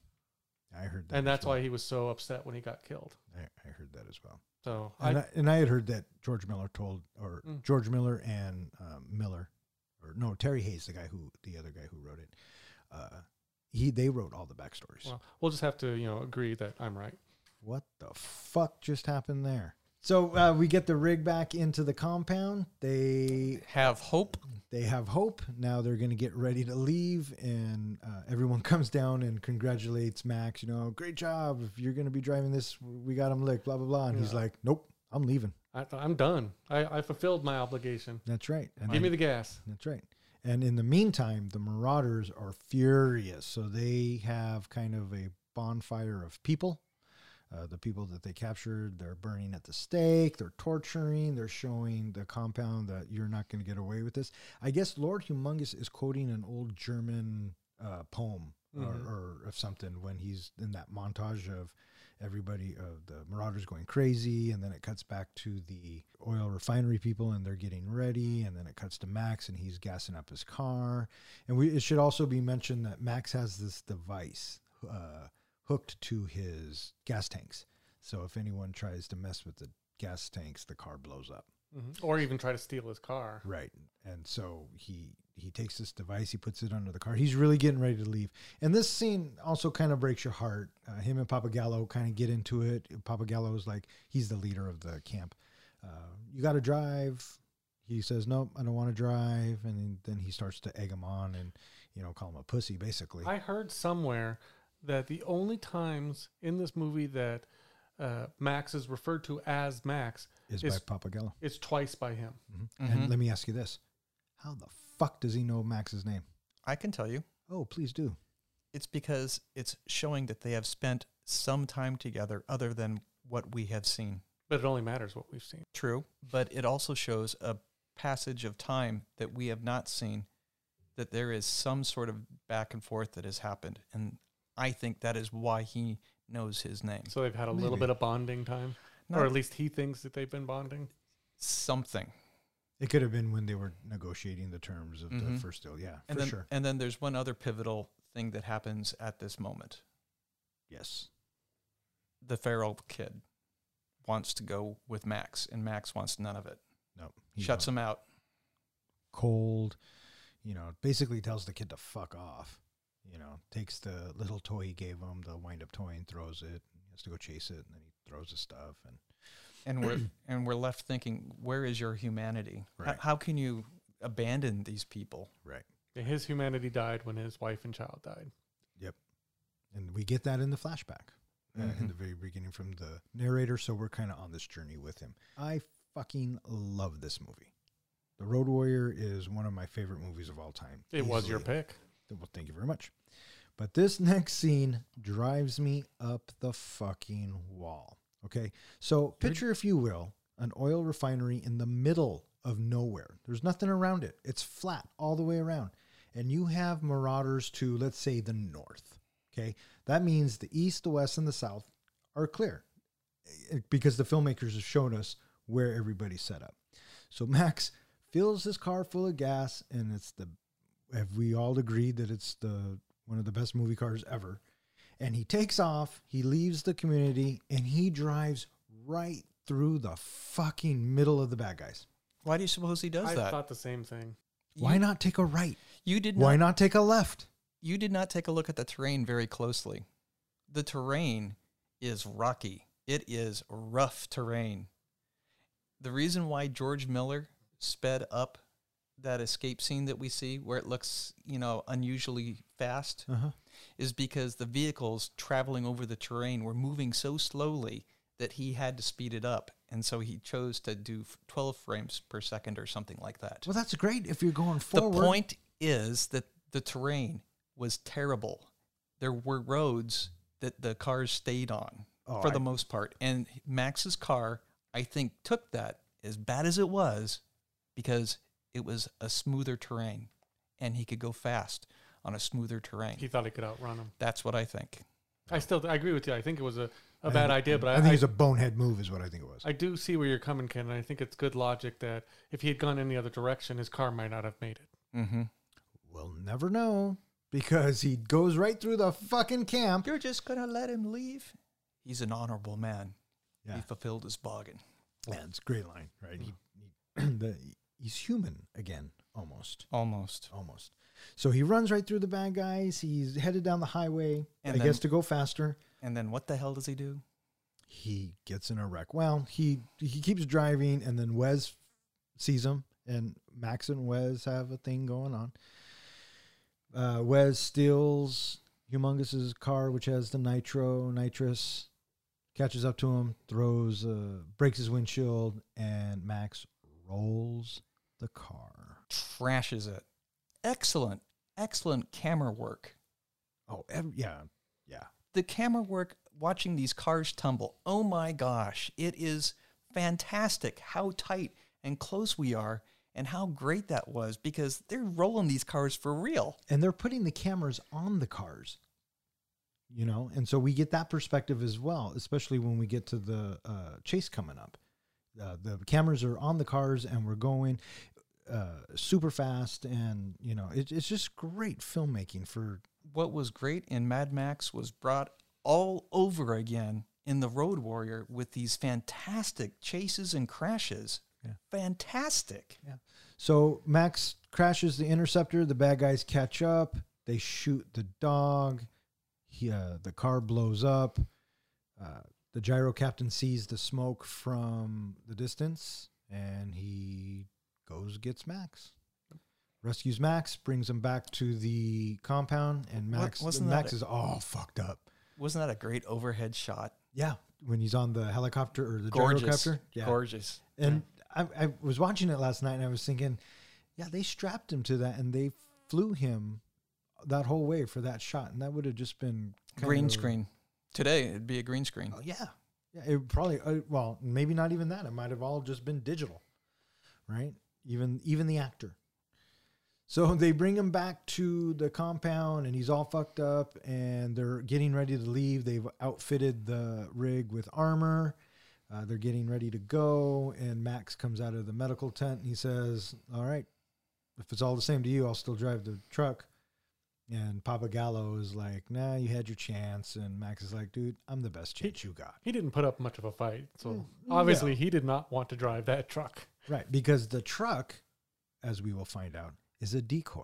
I heard that. And as that's well. why he was so upset when he got killed. I, I heard that as well. So And I, I, and I had heard that George Miller told, or Mm. George Miller and um, Miller, or no, Terry Hayes, the guy who, the other guy who wrote it, uh, he they wrote all the backstories. well, we'll just have to, you know, agree that I'm right. What the fuck just happened there? So uh, we get the rig back into the compound. They Have hope. they have hope. Now they're going to get ready to leave, and uh, everyone comes down and congratulates Max. You know, great job. If you're going to be driving this, we got him licked. Blah blah blah. And he's Yeah. like, nope, I'm leaving. I, I'm done. I, I fulfilled my obligation. That's right. And Give me the gas. That's right. And in the meantime, the Marauders are furious. So they have kind of a bonfire of people. Uh, the people that they captured, they're burning at the stake, they're torturing, they're showing the compound that you're not going to get away with this. I guess Lord Humongous is quoting an old German uh, poem Mhm. or, or of something when he's in that montage of everybody, of the Marauders going crazy, and then it cuts back to the oil refinery people and they're getting ready, and then it cuts to Max and he's gassing up his car. And we, it should also be mentioned that Max has this device uh, hooked to his gas tanks. So if anyone tries to mess with the gas tanks, the car blows up. Mhm. Or even try to steal his car. Right. And so he he takes this device, he puts it under the car. He's really getting ready to leave. And this scene also kind of breaks your heart. Uh, him and Papagallo kind of get into it. Papagallo is like, he's the leader of the camp. Uh, you got to drive. He says, nope, I don't want to drive. And then, then he starts to egg him on and, you know, call him a pussy, basically. I heard somewhere that the only times in this movie that uh, Max is referred to as Max Is, is by Pappagallo. it's twice by him. Mm-hmm. Mhm. And let me ask you this. How the fuck does he know Max's name? I can tell you. Oh, please do. It's because it's showing that they have spent some time together other than what we have seen. But it only matters what we've seen. True, but it also shows a passage of time that we have not seen, that there is some sort of back and forth that has happened. And I think that is why he knows his name. So they've had a little Maybe. bit of bonding time. Not or at least he thinks that they've been bonding. something. It could have been when they were negotiating the terms of the Mhm. first deal. Yeah, And for then, sure. and then there's one other pivotal thing that happens at this moment. Yes. The feral kid wants to go with Max, and Max wants none of it. No. Shuts him out. cold. You know, basically tells the kid to fuck off. You know, takes the little toy he gave him, the wind-up toy, and throws it. He has to go chase it, and then he throws his stuff. And And we're and we're left thinking, where is your humanity? H- Right. how can you abandon these people? right. Yeah, his humanity died when his wife and child died. Yep. And we get that in the flashback uh, in Mhm. the very beginning from the narrator. So we're kind of on this journey with him. I fucking love this movie. The Road Warrior is one of my favorite movies of all time. It was your Easily. pick. Well, thank you very much. But this next scene drives me up the fucking wall. Okay. So picture, if you will, an oil refinery in the middle of nowhere. There's nothing around it. It's flat all the way around. And you have marauders to, let's say, the north. Okay. That means the east, the west, and the south are clear because the filmmakers have shown us where everybody's set up. So Max fills his car full of gas, and it's the, have we all agreed that it's the one of the best movie cars ever? And he takes off, he leaves the community, and he drives right through the fucking middle of the bad guys. Why do you suppose he does I that? thought the same thing. Why You- not take a right? You did Why not. not take a left? You did not take a look at the terrain very closely. The terrain is rocky. It is rough terrain. The reason why George Miller sped up that escape scene that we see, where it looks, you know, unusually fast, Uh-huh. is because the vehicles traveling over the terrain were moving so slowly that he had to speed it up. And so he chose to do twelve frames per second or something like that. Well, that's great if you're going The forward. point is that the terrain was terrible. There were roads that the cars stayed on Oh, for I- the most part. And Max's car, I think, took that as bad as it was because it was a smoother terrain and he could go fast on a smoother terrain. He thought he could outrun him. That's what I think. I still I agree with you. I think it was a, a I bad think- idea, but I I, think I, it's a bonehead move is what I think it was. I do see where you're coming, Ken, and I think it's good logic that if he had gone any other direction, his car might not have made it. Mm-hmm. We'll never know because he goes right through the fucking camp. You're just going to let him leave? He's an honorable man. Yeah. He fulfilled his bargain. Yeah, it's a great line, right? He, he, the, he's human again, almost. Almost. Almost. So he runs right through the bad guys. He's headed down the highway, And I then- guess, to go faster. And then what the hell does he do? He gets in a wreck. Well, he he keeps driving, and then Wes sees him, and Max and Wes have a thing going on. Uh, Wes steals Humongous's car, which has the nitro, nitrous, catches up to him, throws, uh, breaks his windshield, and Max rolls the car. Trashes it. Excellent, excellent camera work. Oh, every, yeah, yeah. The camera work watching these cars tumble. Oh my gosh, it is fantastic how tight and close we are and how great that was because they're rolling these cars for real. And they're putting the cameras on the cars, you know, and so we get that perspective as well, especially when we get to the uh, chase coming up. Uh, the cameras are on the cars and we're going uh, super fast, and you know, it, it's just great filmmaking. For What was great in Mad Max was brought all over again in the Road Warrior with these fantastic chases and crashes. Yeah. Fantastic. yeah. So Max crashes the Interceptor. The bad guys catch up. They shoot the dog. He, uh, the car blows up. Uh, the gyro captain sees the smoke from the distance, and he goes gets Max. rescues Max, brings him back to the compound, and Max wasn't Max that a- is all fucked up. Wasn't that a great overhead shot? Yeah, when he's on the helicopter or the Gorgeous. gyrocopter. Yeah. Gorgeous. And I, I was watching it last night, and I was thinking, yeah, they strapped him to that, and they flew him that whole way for that shot, and that would have just been kind Green of- screen. Today, it'd be a green screen. Oh, yeah, yeah. It probably uh, well, maybe not even that. It might have all just been digital, right? Even even the actor. So they bring him back to the compound, and he's all fucked up, and they're getting ready to leave. They've outfitted the rig with armor. Uh, they're getting ready to go, and Max comes out of the medical tent, and he says, all right, if it's all the same to you, I'll still drive the truck. And Papa Gallo is like, nah, you had your chance. And Max is like, dude, I'm the best chance you got. He didn't put up much of a fight. So Mm, obviously no. he did not want to drive that truck. Right, because the truck, as we will find out, is a decoy.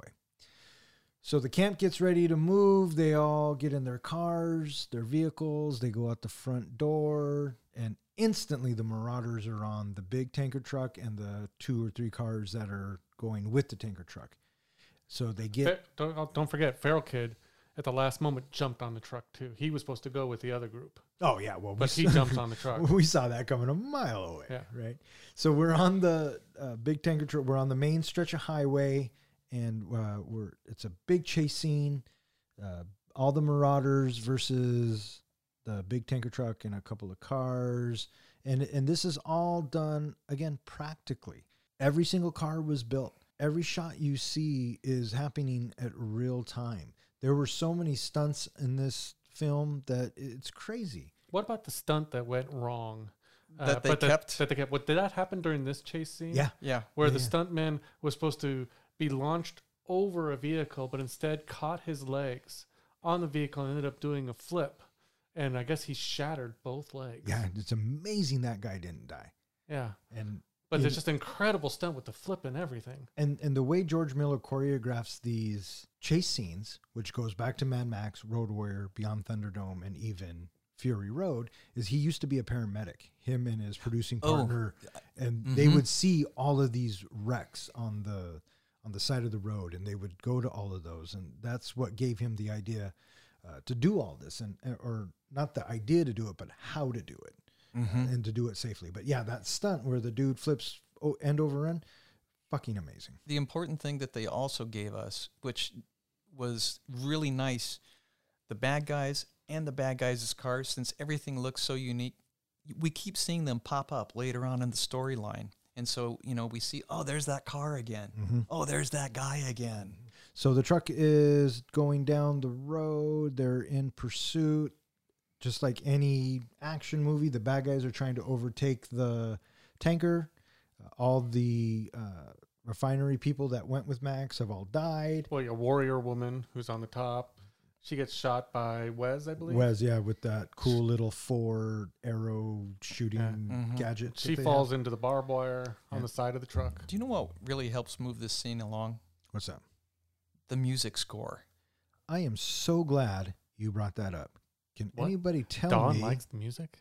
So the camp gets ready to move. They all get in their cars, their vehicles. They go out the front door, and instantly the Marauders are on the big tanker truck and the two or three cars that are going with the tanker truck. So they get... Fe- don't, don't forget, Feral Kid at the last moment jumped on the truck too. He was supposed to go with the other group, Oh, yeah, well, but we he saw- jumped on the truck. We saw that coming a mile away, Yeah. right? So we're on the uh, big tanker truck. We're on the main stretch of highway, and uh, we're it's a big chase scene. Uh, all the Marauders versus the big tanker truck and a couple of cars, and and this is all done again practically. Every single car was built. Every shot you see is happening at real time. There were so many stunts in this film that it's crazy. What about the stunt that went wrong? That they but kept? That they kept. What did that happen during this chase scene? Yeah. Yeah. Where Yeah, the yeah. stuntman was supposed to be launched over a vehicle, but instead caught his legs on the vehicle and ended up doing a flip. And I guess he shattered both legs. Yeah, it's amazing that guy didn't die. Yeah. And But in- there's just incredible stunt with the flip and everything. and and the way George Miller choreographs these chase scenes, which goes back to Mad Max, Road Warrior, Beyond Thunderdome, and even Fury Road, is he used to be a paramedic. Him and his producing Oh. partner, and they Mhm. would see all of these wrecks on the on the side of the road, and they would go to all of those, and that's what gave him the idea uh, to do all this, and or not the idea to do it, but how to do it. Mhm. And to do it safely. But yeah, that stunt where the dude flips o- end over end, fucking amazing. The important thing that they also gave us, which was really nice, the bad guys and the bad guys' cars, since everything looks so unique, we keep seeing them pop up later on in the storyline. And so, you know, we see, oh, there's that car again. Mm-hmm. Oh, there's that guy again. So the truck is going down the road. They're in pursuit. Just like any action movie, the bad guys are trying to overtake the tanker. Uh, all the uh, refinery people that went with Max have all died. Well, a warrior woman who's on the top. She gets shot by Wes, I believe. Wes, yeah, with that cool little four arrow shooting Yeah. Mhm. gadget. that She they falls have. into the barbed wire on Yeah. the side of the truck. Do you know what really helps move this scene along? What's that? The music score. I am so glad you brought that up. Can What? anybody tell Dawn me? likes the music.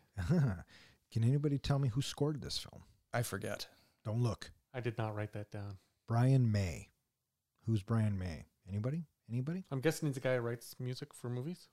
Can anybody tell me who scored this film? I forget. Don't look. I did not write that down. Brian May. Who's Brian May? Anybody? Anybody? I'm guessing he's the guy who writes music for movies.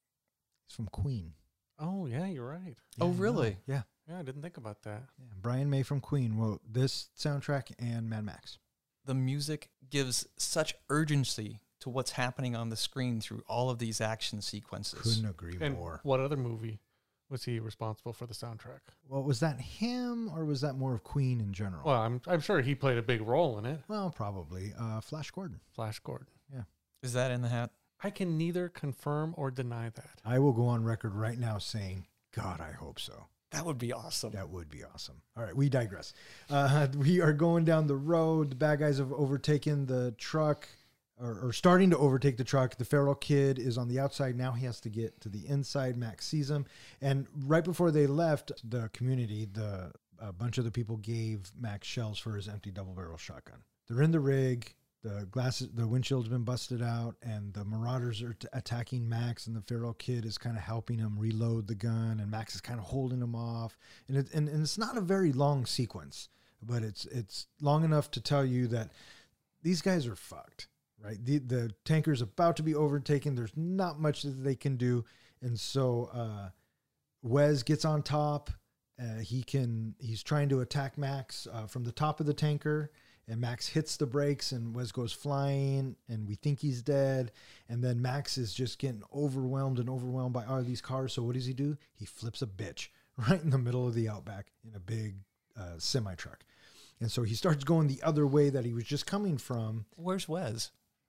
He's from Queen. Oh, yeah, you're right. Oh, I know. really? Yeah. Yeah, I didn't think about that. yeah. Brian May from Queen wrote this soundtrack and Mad Max. The music gives such urgency to what's happening on the screen through all of these action sequences. Couldn't agree And more. what other movie was he responsible for the soundtrack? Well, was that him or was that more of Queen in general? Well, I'm I'm sure he played a big role in it. Well, probably. Uh, Flash Gordon. Flash Gordon. Is that in the hat? I can neither confirm or deny that. I will go on record right now saying, God, I hope so. That would be awesome. That would be awesome. All right, we digress. Uh, we are going down the road. The bad guys have overtaken the truck, or, or starting to overtake the truck. The feral kid is on the outside. Now he has to get to the inside. Max sees him. And right before they left the community, the a bunch of the people gave Max shells for his empty double barrel shotgun. They're in the rig. The glasses, the windshield's been busted out, and the Marauders are t- attacking Max, and the feral kid is kind of helping him reload the gun, and Max is kind of holding him off. And, it, and and it's not a very long sequence, but it's it's long enough to tell you that these guys are fucked, right? The the tanker's about to be overtaken. There's not much that they can do. And so uh, Wes gets on top. Uh, he can, he's trying to attack Max uh, from the top of the tanker, and Max hits the brakes and Wes goes flying, and we think he's dead. And then Max is just getting overwhelmed and overwhelmed by all these cars. So what does he do? He flips a bitch right in the middle of the outback in a big uh, semi truck. And so he starts going the other way that he was just coming from. Where's Wes?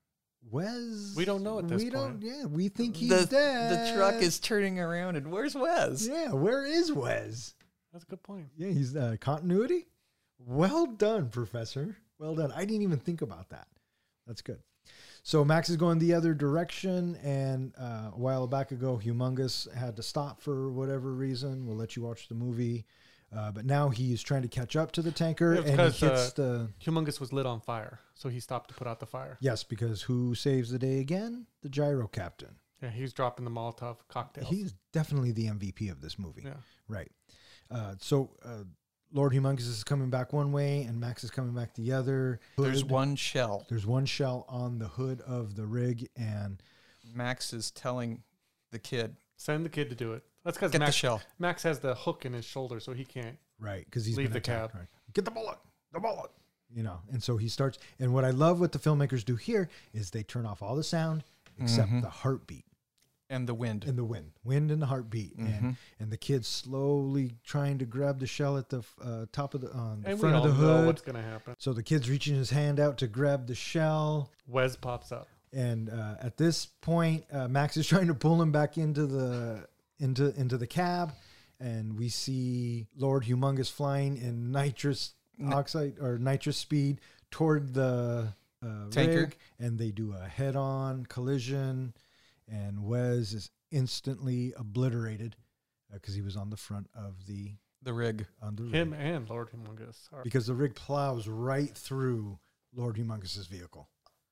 Wes? We don't know at this we point. Don't, yeah, we think he's the, dead. The truck is turning around, and where's Wes? Yeah, where is Wes? That's a good point. Yeah, he's uh, continuity. Well done, Professor. Well done. I didn't even think about that. That's good. So Max is going the other direction, and uh, a while back ago, Humongous had to stop for whatever reason. We'll let you watch the movie. Uh, but now he's trying to catch up to the tanker, Yeah, and he because, hits uh, the... Humongous was lit on fire, so he stopped to put out the fire. Yes, because who saves the day again? The gyro captain. Yeah, he's dropping the Molotov cocktails. He's definitely the M V P of this movie. Yeah. Right. Uh, so uh, Lord Humongous is coming back one way, and Max is coming back the other. There's Hood- one shell. There's one shell on the hood of the rig, and Max is telling the kid, Send the kid to do it. That's because get Max, the shell. Max has the hook in his shoulder, so he can't. right, because he's Leave been the attacked, cab. right? Get the bullet, the bullet. You know, and so he starts. And what I love what the filmmakers do here is they turn off all the sound except Mhm. the heartbeat And the wind. and the wind, wind and the heartbeat, and Mhm. and the kid slowly trying to grab the shell at the uh, top of the on the And we front all of the know hood. what's going to happen. So the kid's reaching his hand out to grab the shell. Wes pops up. And uh, at this point, uh, Max is trying to pull him back into the into into the cab, and we see Lord Humongous flying in nitrous oxide or nitrous speed toward the uh, Tanker. rig, and they do a head-on collision, and Wes is instantly obliterated because he was on the front of the The rig. on the rig. Him and Lord Humongous. Are, because the rig plows right through Lord Humongous's vehicle.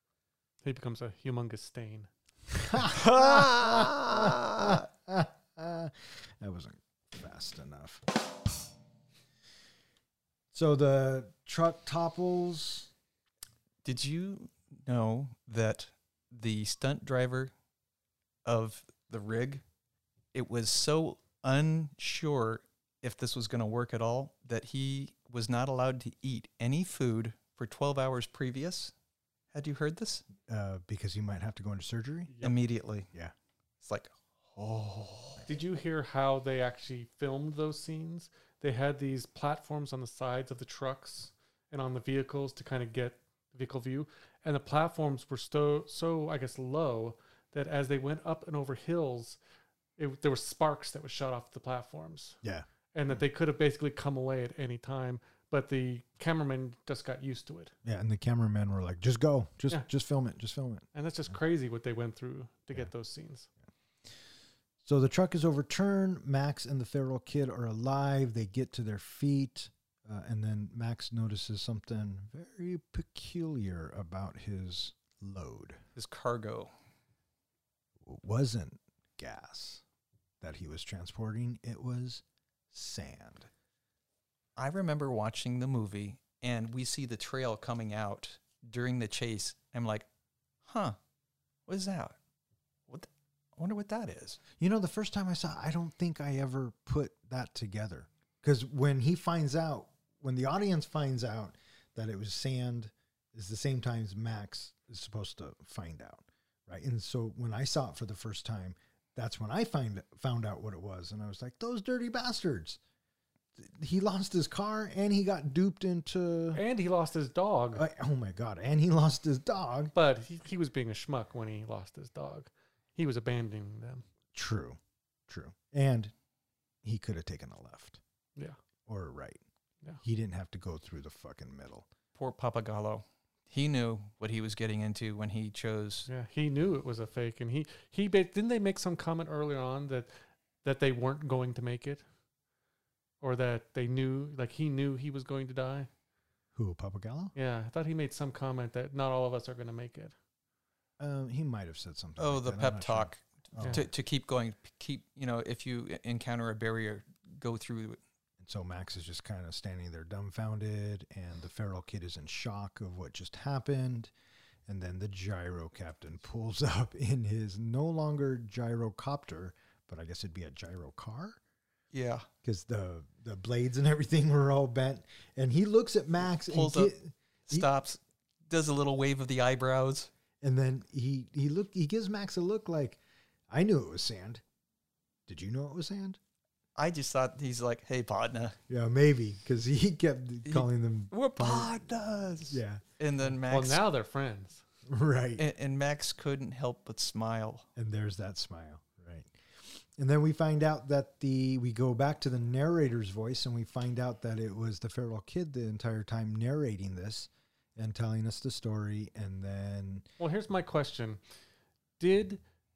he becomes a humongous stain. That wasn't fast enough. So the truck topples. Did you know that the stunt driver of the rig, it was so unsure if this was going to work at all that he was not allowed to eat any food for twelve hours previous? Had you heard this? Uh, because you might have to go into surgery. Yep. Immediately. Yeah. It's like, oh. Did you hear how they actually filmed those scenes? They had these platforms on the sides of the trucks and on the vehicles to kind of get the vehicle view. And the platforms were so, so I guess, low that as they went up and over hills, it, there were sparks that would shot off the platforms. Yeah. And that they could have basically come away at any time. But the cameraman just got used to it. Yeah. And the cameramen were like, just go. Just Yeah. just film it. Just film it. And that's just crazy what they went through to get those scenes. So the truck is overturned. Max and the feral kid are alive. They get to their feet. Uh, and then Max notices something very peculiar about his load. His cargo. It wasn't gas that he was transporting. It was sand. I remember watching the movie and we see the trail coming out during the chase. I'm like, huh, what is that? What? The, I wonder what that is. You know, the first time I saw it, I don't think I ever put that together. Because when he finds out, when the audience finds out that it was sand, is the same time as Max is supposed to find out, right? And so when I saw it for the first time, that's when I find found out what it was. And I was like, those dirty bastards. He lost his car and he got duped into... And he lost his dog. Uh, oh, my God. And he lost his dog. But he, he was being a schmuck when he lost his dog. He was abandoning them. True. True. And he could have taken a left. Yeah. Or a right. Yeah. He didn't have to go through the fucking middle. Poor Papagallo. He knew what he was getting into when he chose. Yeah, he knew it was a fake, and he he didn't they make some comment earlier on that that they weren't going to make it, or that they knew, like he knew he was going to die. Who, Papagallo? Yeah, I thought he made some comment that not all of us are going to make it. Um, he might have said something. Oh, like the that. I'm pep not sure. talk Oh. to to keep going. Keep you know if you encounter a barrier, go through it. And so Max is just kind of standing there dumbfounded, and the feral kid is in shock of what just happened. And then the gyro captain pulls up in his no longer gyrocopter, but I guess it'd be a gyro car. Yeah. Because the, the blades and everything were all bent. And he looks at Max Pulls and up, get, stops, does a little wave of the eyebrows. And then he he look he gives Max a look like, I knew it was sand. Did you know it was sand? I just thought he's like, hey, partner. Yeah, maybe, because he kept calling them. We're partners. Yeah. And then Max. Well, now they're friends. Right. And, and Max couldn't help but smile. And there's that smile. Right. And then we find out that the, we go back to the narrator's voice, and we find out that it was the feral kid the entire time narrating this and telling us the story. And then. Well, here's my question. Did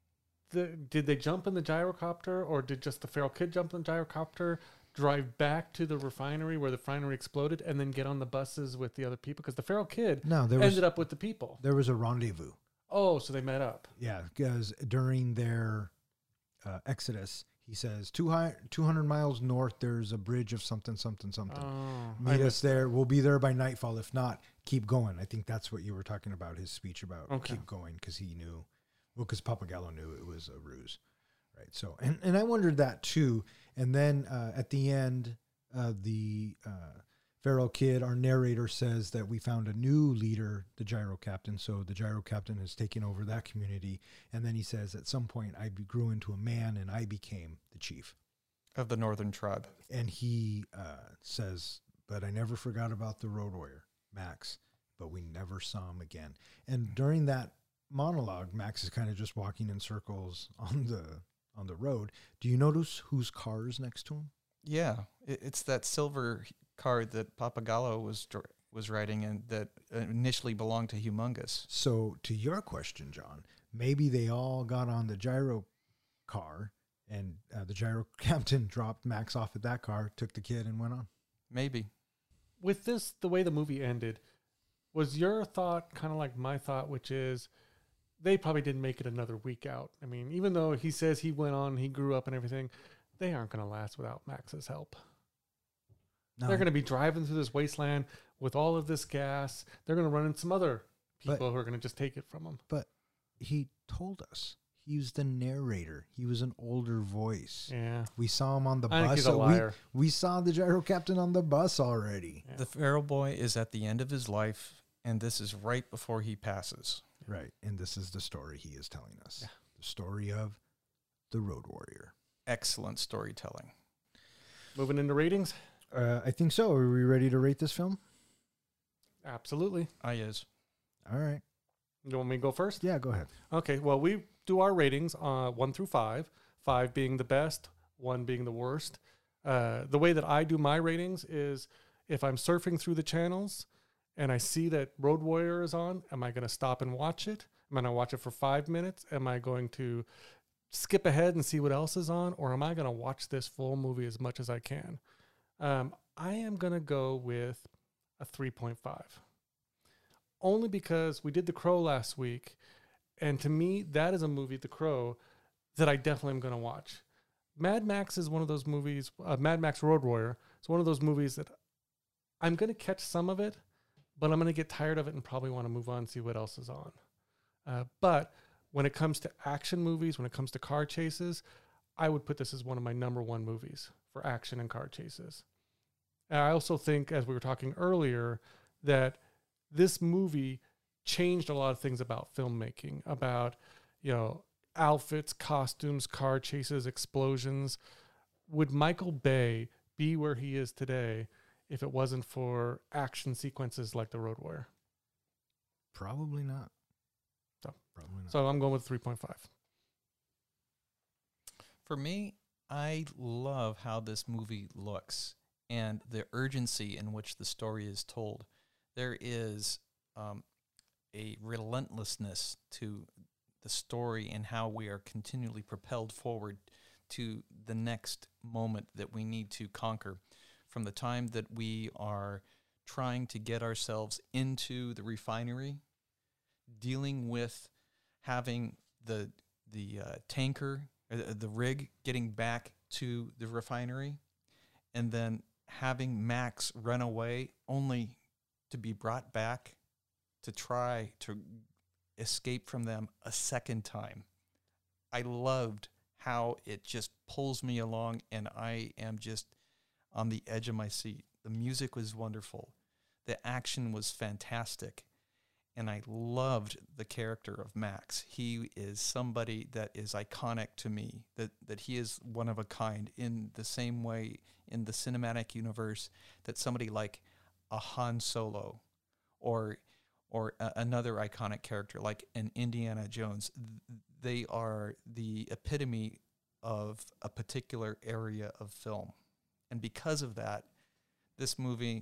the did they jump in the gyrocopter, or did just the feral kid jump in the gyrocopter, drive back to the refinery where the refinery exploded, and then get on the buses with the other people? Because the feral kid No, there was, ended up with the people. there was a rendezvous. Oh, so they met up. Yeah, because during their uh, exodus, he says, two hundred miles north, there's a bridge of something, something, something. Oh, I Meet us missed there. We'll be there by nightfall. If not, keep going. I think that's what you were talking about, his speech about Okay. keep going, because he knew, well, because Papagallo knew it was a ruse. Right. So, and, and I wondered that too. And then uh, at the end, uh, the uh, feral kid, our narrator, says that we found a new leader, the gyro captain. So the gyro captain has taken over that community. And then he says, at some point, I be- grew into a man and I became the chief Of the Northern Tribe. And he uh, says, but I never forgot about the road warrior, Max, but we never saw him again. And during that monologue, Max is kind of just walking in circles on the on the road. Do you notice whose car is next to him? Yeah. It, it's that silver car that Papagallo was dr- was riding in that initially belonged to Humongous. So to your question, John, maybe they all got on the gyro car, and uh, the gyro captain dropped Max off at that car, took the kid, and went on. Maybe. With this, the way the movie ended, was your thought kind of like my thought, which is they probably didn't make it another week out. I mean, even though he says he went on, he grew up and everything, they aren't going to last without Max's help. No, They're going to be driving through this wasteland with all of this gas. They're going to run into some other people But- who are going to just take it from them. But he told us. He was the narrator. He was an older voice. Yeah. We saw him on the I think bus. he's a so we, liar. we saw the gyro captain on the bus already. Yeah. The feral boy is at the end of his life, and this is right before he passes. Right. And this is the story he is telling us. Yeah. The story of the road warrior. Excellent storytelling. Moving into ratings? Uh, I think so. Are we ready to rate this film? Absolutely. I is. All right. You want me to go first? Yeah, go ahead. Okay, well, we do our ratings uh, one through five, five being the best, one being the worst. Uh, the way that I do my ratings is if I'm surfing through the channels and I see that Road Warrior is on, am I going to stop and watch it? Am I going to watch it for five minutes? Am I going to skip ahead and see what else is on? Or am I going to watch this full movie as much as I can? Um, I am going to go with a three point five. Only because we did The Crow last week, and to me, that is a movie, The Crow, that I definitely am going to watch. Mad Max is one of those movies, uh, Mad Max Road Warrior, it's one of those movies that I'm going to catch some of it, but I'm going to get tired of it and probably want to move on and see what else is on. Uh, but when it comes to action movies, when it comes to car chases, I would put this as one of my number one movies for action and car chases. And I also think, as we were talking earlier, that this movie changed a lot of things about filmmaking, about, you know, outfits, costumes, car chases, explosions. Would Michael Bay be where he is today if it wasn't for action sequences like The Road Warrior? Probably not. So, Probably not. so I'm going with three point five. For me, I love how this movie looks and the urgency in which the story is told. There is um, a relentlessness to the story and how we are continually propelled forward to the next moment that we need to conquer. From the time that we are trying to get ourselves into the refinery, dealing with having the the uh, tanker, uh, the rig getting back to the refinery, and then having Max run away only to be brought back to try to escape from them a second time. I loved how it just pulls me along, and I am just on the edge of my seat. The music was wonderful. The action was fantastic. And I loved the character of Max. He is somebody that is iconic to me, that, that he is one of a kind in the same way in the cinematic universe that somebody like a Han Solo or or a, another iconic character like an Indiana Jones, they are the epitome of a particular area of film. And because of that, this movie,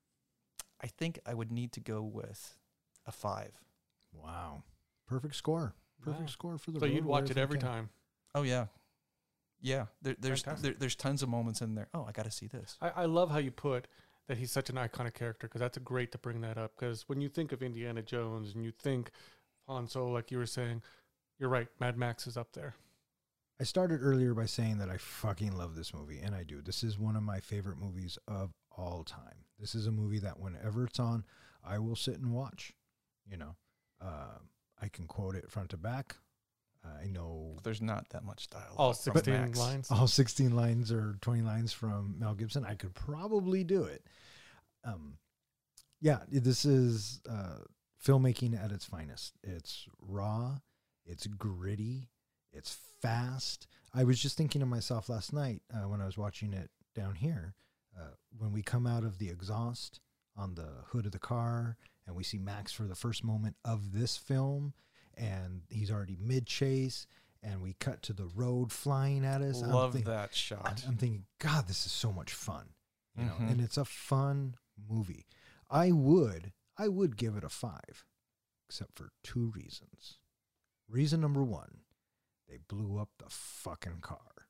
I think I would need to go with a five. Wow. Perfect score. Perfect Wow. score for the So Road you'd watch Warrior it from every Canada. time. Oh, yeah. Yeah, there, there's Fantastic. there, there's tons of moments in there. Oh, I got to see this. I, I love how you put that he's such an iconic character, because that's a great to bring that up. Because when you think of Indiana Jones and you think Han Solo, like you were saying, you're right. Mad Max is up there. I started earlier by saying that I fucking love this movie, and I do. This is one of my favorite movies of all time. This is a movie that whenever it's on, I will sit and watch. You know, uh, I can quote it front to back. I know There's not that much dialogue. All from sixteen Max. lines. all sixteen lines or twenty lines from Mel Gibson. I could probably do it. Um, yeah, this is uh, filmmaking at its finest. It's raw, it's gritty, it's fast. I was just thinking to myself last night uh, when I was watching it down here, uh, when we come out of the exhaust on the hood of the car and we see Max for the first moment of this film, and he's already mid-chase, and we cut to the road flying at us. I'm Love think- that shot. I'm thinking, God, this is so much fun, you know, Mhm. and it's a fun movie. I would, I would give it a five, except for two reasons. Reason number one, they blew up the fucking car.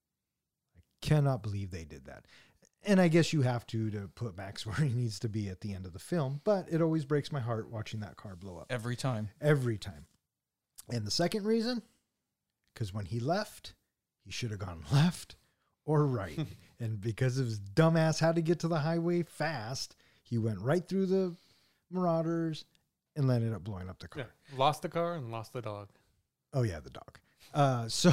I cannot believe they did that. And I guess you have to to put Max where he needs to be at the end of the film, but it always breaks my heart watching that car blow up Every time. every time. And the second reason, because when he left, he should have gone left or right. And because his dumbass had to get to the highway fast, he went right through the Marauders and ended up blowing up the car. Yeah. Lost the car and lost the dog. Oh, yeah, the dog. Uh, so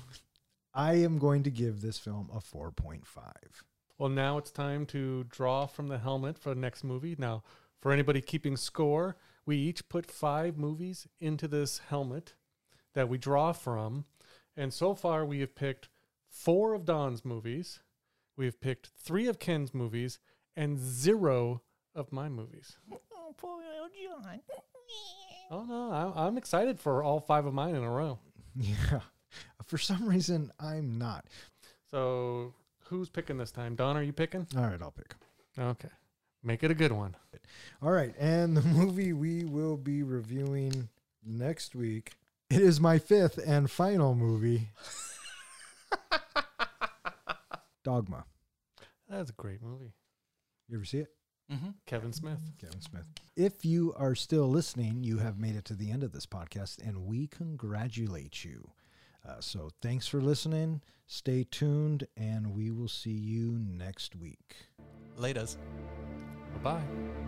I am going to give this film a four point five. Well, now it's time to draw from the helmet for the next movie. Now, for anybody keeping score, we each put five movies into this helmet that we draw from. And so far, we have picked four of Don's movies. We have picked three of Ken's movies and zero of my movies. Oh, poor little John. Oh, no, I, I'm excited for all five of mine in a row. Yeah. For some reason, I'm not. So who's picking this time? Don, are you picking? All right, I'll pick. Okay. Make it a good one. All right, and the movie we will be reviewing next week, it is my fifth and final movie, Dogma. That's a great movie. You ever see it? Mm-hmm. Kevin Smith. Kevin Smith. If you are still listening, you have made it to the end of this podcast, and we congratulate you. Uh, so thanks for listening. Stay tuned, and we will see you next week. Laters. Bye-bye.